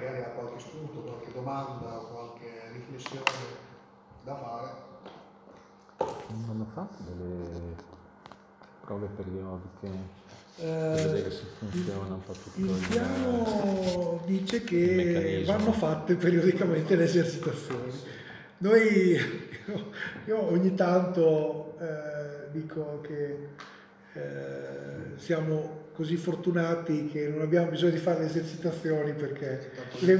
magari ha qualche spunto, qualche domanda o qualche riflessione da fare. Non hanno fatto delle prove periodiche per vedere se funziona un po' tutto il piano dice che vanno fatte periodicamente le esercitazioni. Io ogni tanto dico che siamo così fortunati che non abbiamo bisogno di fare le esercitazioni perché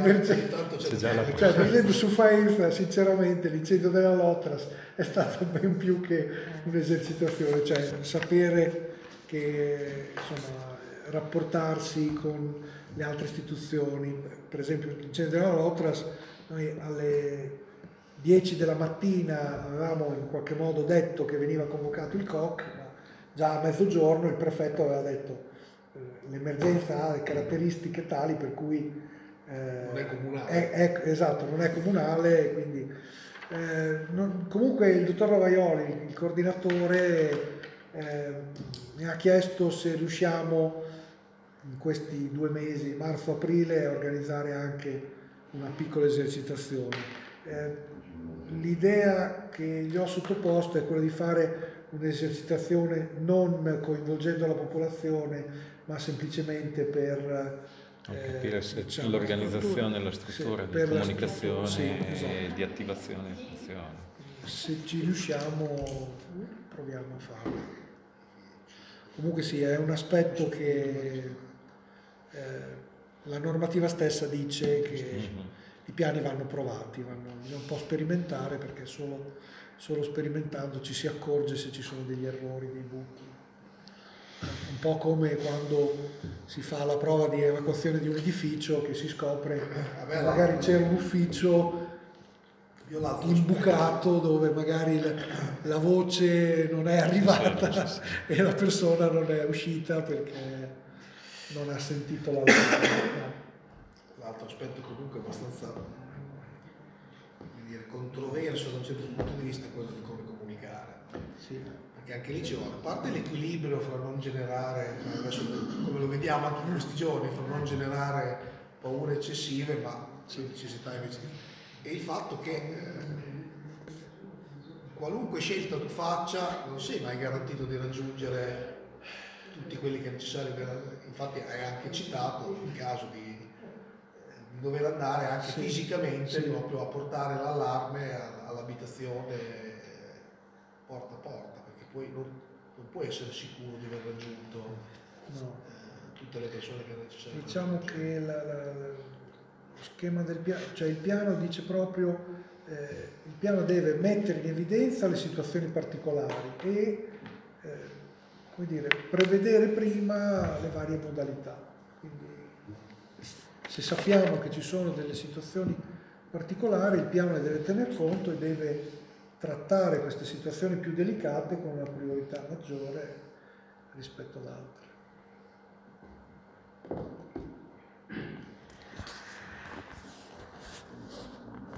vedendo su Faenza sinceramente l'incendio della Lotras è stato ben più che un'esercitazione, cioè sapere che insomma rapportarsi con le altre istituzioni, per esempio l'incendio della Lotras, noi alle 10 della mattina avevamo in qualche modo detto che veniva convocato il COC, ma già a mezzogiorno il prefetto aveva detto l'emergenza ha le caratteristiche tali per cui non è comunale. Esatto, non è comunale, quindi comunque il dottor Ravaioli, il coordinatore, mi ha chiesto se riusciamo in questi 2 mesi, marzo-aprile, a organizzare anche una piccola esercitazione. L'idea che gli ho sottoposto è quella di fare un'esercitazione non coinvolgendo la popolazione, ma semplicemente per capire se l'organizzazione, la struttura di comunicazione e di attivazione e funzione. Se ci riusciamo, proviamo a farlo. Comunque sì, è un aspetto che la normativa stessa dice che i piani vanno provati, bisogna un po' sperimentare perché solo sperimentando ci si accorge se ci sono degli errori, dei buchi. Un po' come quando si fa la prova di evacuazione di un edificio che si scopre che magari c'era un ufficio imbucato dove magari la voce non è arrivata e la persona non è uscita perché non ha sentito la voce. L'altro aspetto comunque abbastanza controverso da un certo punto di vista è quello di come comunicare. Sì. Perché anche lì c'è, a parte l'equilibrio fra non generare, adesso come lo vediamo anche in questi giorni, fra non generare paure eccessive, ma necessità invece e il fatto che qualunque scelta tu faccia non sei mai garantito di raggiungere tutti quelli che è necessario. Infatti hai anche citato il caso di dover andare anche fisicamente proprio a portare l'allarme all'abitazione porta a porta, perché poi non puoi essere sicuro di aver raggiunto tutte le persone che è necessario. Diciamo che lo schema del piano, cioè il piano dice proprio il piano deve mettere in evidenza le situazioni particolari e come dire, prevedere prima le varie modalità. Quindi, se sappiamo che ci sono delle situazioni particolari, il piano ne deve tener conto e deve trattare queste situazioni più delicate con una priorità maggiore rispetto ad altre.